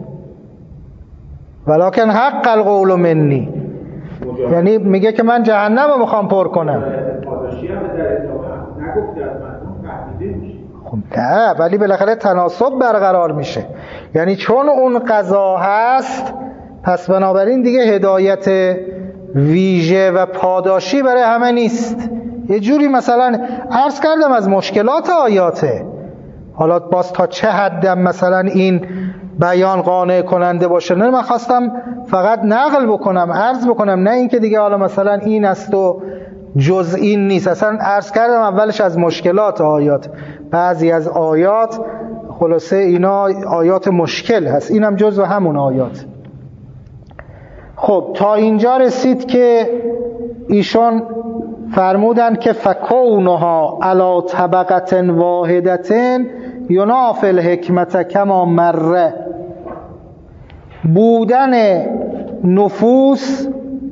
ولکن حق القول منی، یعنی میگه که من جهنم رو میخوام پر کنم. پاداشی هم در ادامه نگفته از من فهمیده میشه. خب نه، ولی بالاخره تناسب برقرار میشه. یعنی چون اون قضا هست پس بنابراین دیگه هدایت ویژه و پاداشی برای همه نیست. یه جوری مثلا عرض کردم از مشکلات آیاته. حالا باز تا چه حدم مثلا این بیان قانع کننده باشه، نه من خواستم فقط نقل بکنم، عرض بکنم، نه اینکه دیگه حالا مثلا این است و جز این نیست. اصلا عرض کردم اولش از مشکلات آیات. بعضی از آیات خلاصه اینا آیات مشکل هست، اینم جزو همون آیات. خب تا اینجا رسید که ایشون فرمودن که فکونها علی طبقت واحدت ینافی الحکمت کما مره. بودن نفوس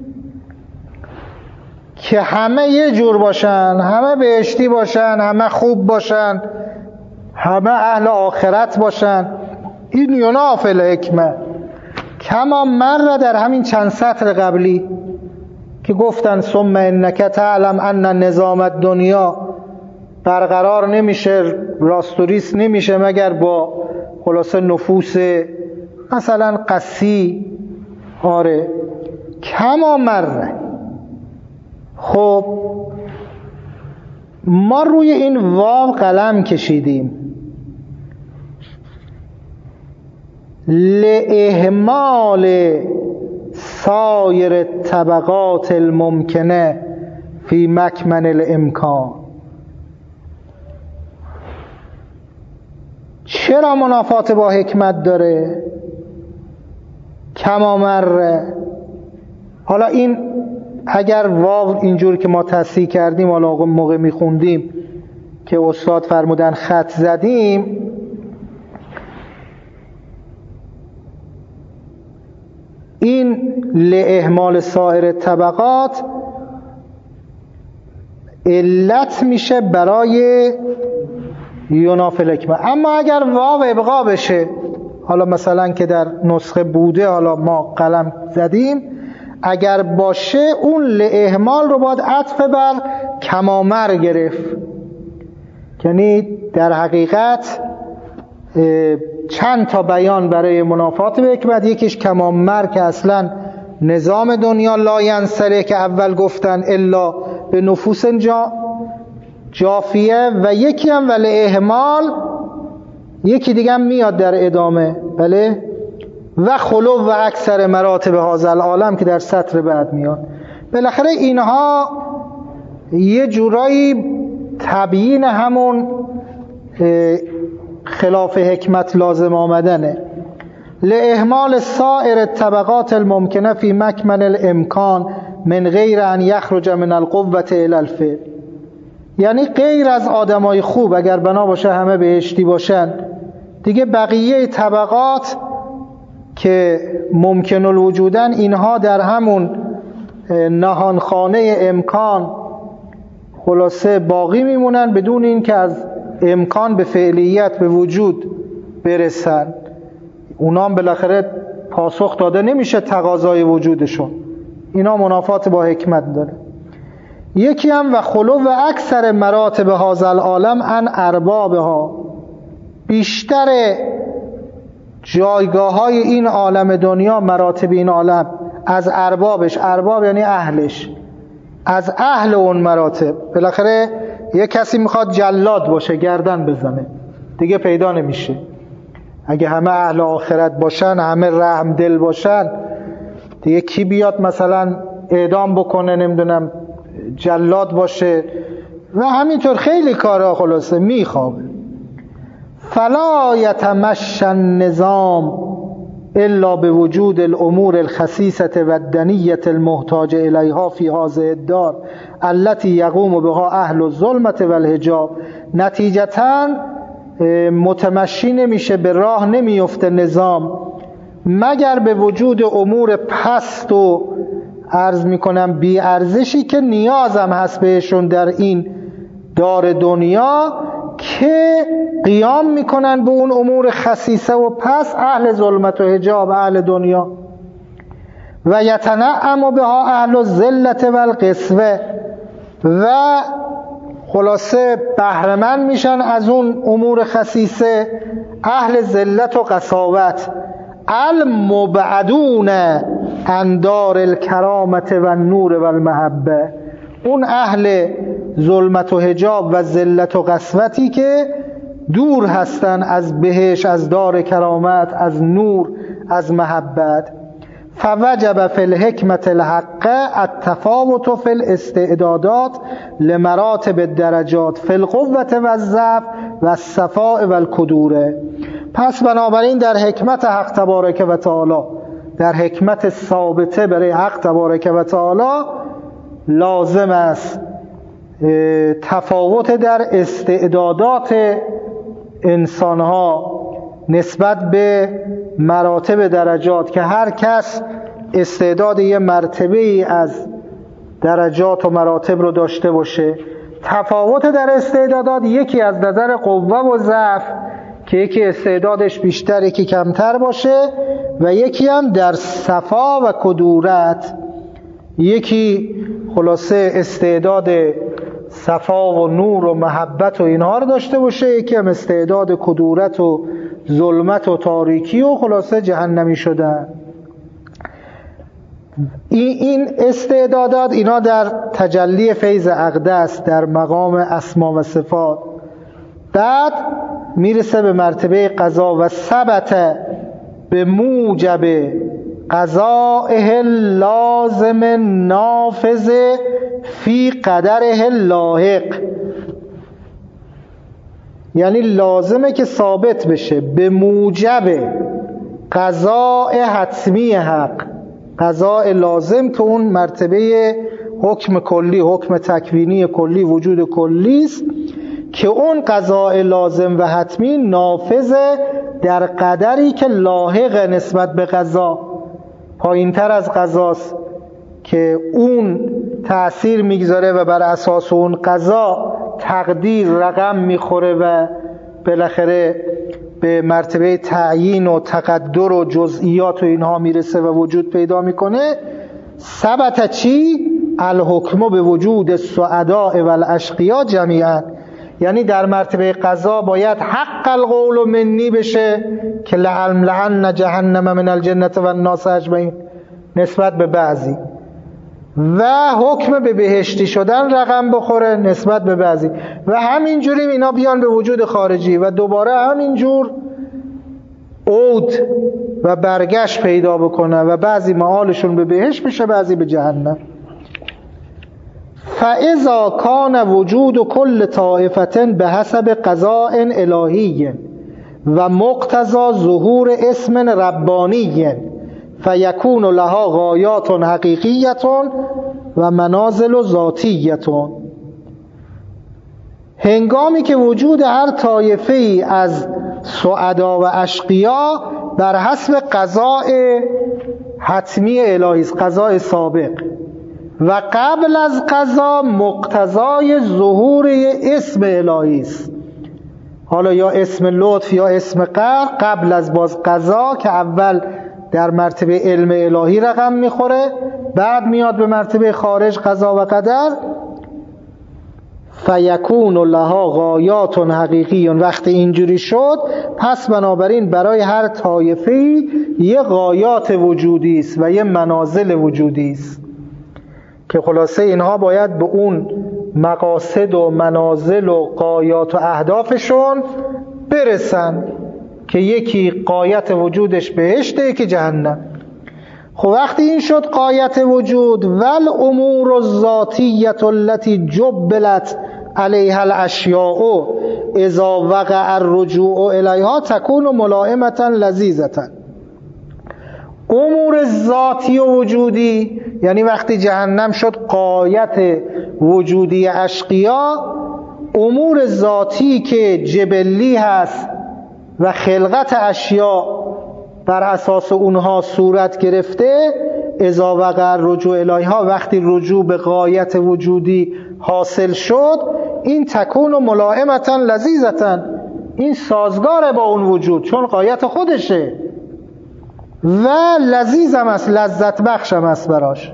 که همه یه جور باشن، همه بهشتی باشن، همه خوب باشن، همه اهل آخرت باشن، این ینافی الحکمت کما مره. در همین چند سطر قبلی که گفتن ثم انک تعلم ان نظام الدنیا برقرار نمیشه، راستوریس نمیشه مگر با خلاصه نفوس مثلا قسی. آره کما مره. خب ما روی این واو قلم کشیدیم لاهمال سایر طبقات الممکنه فی مکمن الامکان. چرا منافات با حکمت داره؟ کما مره. حالا این اگر واو اینجور که ما تصحیح کردیم، حالا موقع میخوندیم که استاد فرمودن خط زدیم، این لاهمال سایر طبقات علت میشه برای ینافی الحکمت. اما اگر واو ابقا بشه، حالا مثلا که در نسخه بوده، حالا ما قلم زدیم، اگر باشه اون لاهمال رو باید عطف بر کمامر گرفت. یعنی در حقیقت چند تا بیان برای منافات به حکمت. یکیش کمامر که اصلا نظام دنیا لا ینسله که اول گفتن الا به نفوس جا جافیه، و یکی هم ولی اهمال، یکی دیگه هم میاد در ادامه، بله، و خلو و اکثر مراتب هذا العالم که در سطر بعد میاد. بالاخره اینها یه جورایی تبیین همون خلاف حکمت لازم آمدنه. لاهمال سائر الطبقات الممکنه فی مکمن الامکان من غیر ان یخرج من القوة الی الفعل. یعنی غیر از آدمای خوب اگر بنا باشه همه بهشتی باشن، دیگه بقیه طبقات که ممکن الوجودن، اینها در همون نهانخانه امکان خلاصه باقی میمونن بدون این که از امکان به فعلیت به وجود برسن. اونام بالاخره پاسخ داده نمیشه تقاضای وجودشون. اینا منافات با حکمت داره. یکی هم و خلو و اکثر مراتب هذا العالم عن اربابها، بیشتر جایگاه های این عالم دنیا، مراتب این عالم از اربابش، ارباب یعنی اهلش، از اهل اون مراتب. بالاخره یک کسی میخواد جلاد باشه گردن بزنه دیگه پیدا نمیشه. اگه همه اهل آخرت باشن، همه رحم دل باشن، دیگه کی بیاد مثلا اعدام بکنه، نمیدونم جلاد باشه و همینطور خیلی کارها خلاصه میخوابه. فلا یتمشى النظام الا بوجود الامور الخسیسة و الدنیة المحتاج الیها فی هذه الدار التي یقوم بها اهل الظلمة و الحجاب. نتیجتاً متمشی نمیشه، به راه نمیفته نظام مگر به وجود امور پست و عرض میکنم بی ارزشی که نیازم هست بهشون در این دار دنیا، که قیام میکنن به اون امور خسیسه و پس اهل ظلمت و حجاب، اهل دنیا. و یتنعم بها اهل الذلة و القسوة، و خلاصه بهره‌مند میشن از اون امور خسیسه اهل ذلت و قساوت، المبعدون عن دار الکرامت و النور و المحبه، اون اهل ظلمت و حجاب و ذلت و قسوتی که دور هستن از بهش، از دار کرامت، از نور، از محبت. فوجب فی الحکمت الحق التفاوت فی الاستعدادات لمراتب الدرجات فی القوة و الضعف و الصفاء و الکدوره. پس بنابراین در حکمت حق تبارک و تعالی، در حکمت ثابته برای حق تبارک و تعالی لازم است تفاوت در استعدادات انسانها نسبت به مراتب درجات، که هر کس استعداد یه مرتبه ای از درجات و مراتب رو داشته باشه. تفاوت در استعدادات یکی از نظر قوه و ضعف، که یکی استعدادش بیشتر یکی کمتر باشه، و یکی هم در صفا و کدورت، یکی خلاصه استعداد صفا و نور و محبت و اینها رو داشته باشه، یکی هم استعداد کدورت و ظلمت و تاریکی و خلاصه جهنمی شدن. این استعدادات اینا در تجلی فیض اقدس، در مقام اسما و صفات. بعد میرسه به مرتبه قضا و ثبت به موجب قضائه لازم نافذ فی قدره لاحق، یعنی لازمه که ثابت بشه به موجب قضاء حتمی حق، قضاء لازم که اون مرتبه حکم کلی، حکم تکوینی کلی، وجود کلی است، که اون قضاء لازم و حتمی نافذ در قدری که لاحق نسبت به قضا، پایین تر از قضاست، که اون تأثیر میگذاره و بر اساس اون قضا تقدیر رقم میخوره و بالاخره به مرتبه تعیین و تقدر و جزئیات و اینها میرسه و وجود پیدا میکنه. ثبت چی؟ الحکم به وجود السعداء و الاشقیاء جمیعا، یعنی در مرتبه قضا باید حق القول منی بشه که لعن جهنم من الجنة و الناس اجمعین نسبت به بعضی، و حکم به بهشتی شدن رقم بخوره نسبت به بعضی، و همینجوری اینا بیان به وجود خارجی و دوباره همینجور عود و برگشت پیدا بکنه و بعضی معالشون به بهشت بشه، بعضی به جهنم. فاذا کان وجود کل طائفة به حسب قضاء الهی و مقتضا ظهور اسم ربانی فیکون لها غایات حقیقیت و منازل ذاتیت. هنگامی که وجود هر طایفه ای از سعدا و اشقیا بر حسب قضاء حتمی الهی است، قضاء سابق، و قبل از قضا مقتضای ظهور اسم الهی است، حالا یا اسم لطف یا اسم قهر، قبل از باز قضا که اول در مرتبه علم الهی رقم میخوره، بعد میاد به مرتبه خارج قضا و قدر. فیکون لها غایات حقیقی. وقتی اینجوری شد پس بنابراین برای هر طایفه‌ای یه غایات وجودی است و یه منازل وجودی است که خلاصه اینها باید به اون مقاصد و منازل و غایات و اهدافشون برسن که یکی غایت وجودش بهشته، یکی جهنم. خب وقتی این شد غایت وجود، ول امور الذاتیه التي جبلت علیها الاشیاء اذا وقع الرجوع الیها تکون ملائمه لذیذه. امور ذاتی و وجودی یعنی وقتی جهنم شد غایت وجودی اشقیا، امور ذاتی که جبلی هست و خلقت اشیاء بر اساس اونها صورت گرفته، اذا وقع رجوع الیها، وقتی رجوع به غایت وجودی حاصل شد، این تکون و ملائمتن لذیذتن، این سازگاره با اون وجود چون غایت خودشه و لذیذم است، لذت بخشم است براش.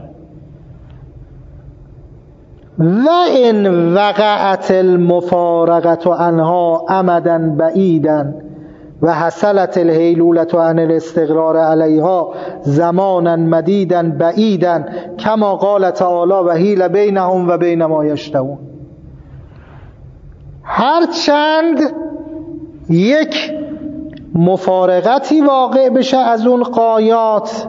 و ان وقعت المفارقت عنها امدا بعیدا و حصلت الهیلولة عن الاستقرار علیها زمانا مدیدا بعیدا کما قال تعالی و حیل بینهم و بین ما یشتهون. هر چند یک مفارقتی واقع بشه از اون غایات،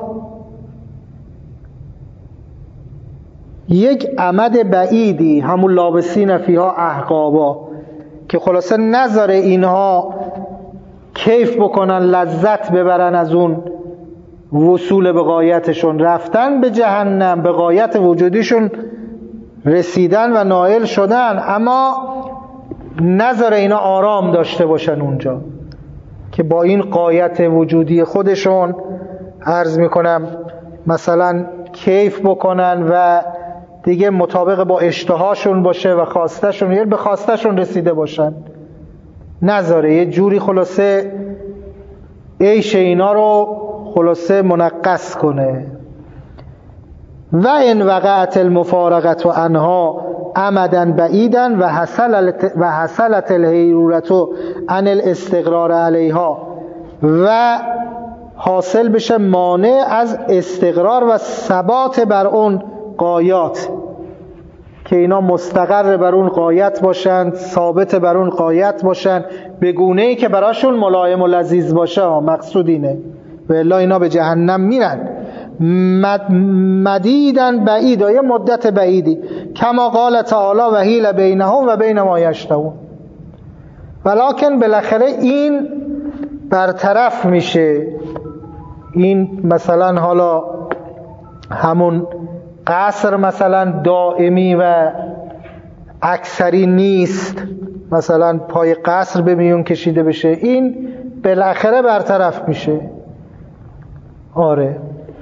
یک امد بعیدی، همون لابسین فیها احقابا، که خلاصه نذاره اینها کیف بکنن، لذت ببرن از اون وصول به غایتشون، رفتن به جهنم، به غایت وجودیشون رسیدن و نائل شدن، اما نذاره اینا آرام داشته باشن اونجا که با این غایت وجودی خودشون عرض میکنم مثلا کیف بکنن و دیگه مطابق با اشتهاشون باشه و خواستشون، یعنی به خواستشون رسیده باشن. نذاره یه جوری خلاصه عیش اینا رو خلاصه منقص کنه. و ان وقعت المفارقت عنها امدا بعیدا و حصلت و حصلت الهیرورة عن الاستقرار علیها، و حاصل بشه مانع از استقرار و ثبات بر اون غایات، که اینا مستقر بر اون غایت باشند، ثابت بر اون غایت باشند، به گونه‌ای که براشون ملایم و لذیذ باشه. مقصود اینه، و الا اینا به جهنم میرن مد مدیدن بعید، یه مدت بعیدی، کما قال تعالی و حیل بینهم و بین ما یشتهون. ولکن بالاخره این برطرف میشه. این مثلا حالا همون قصر مثلا دائمی و اکثری نیست، مثلا پای قصر به میون کشیده بشه، این بالاخره برطرف میشه. آره،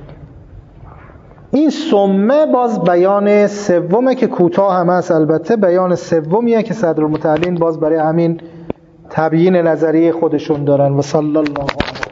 این سمه باز بیان سومه که کوتاه هم هست، البته بیان سومیه که صدرالمتعلین باز برای همین تبیین نظریه خودشون دارن. و صلی الله علیه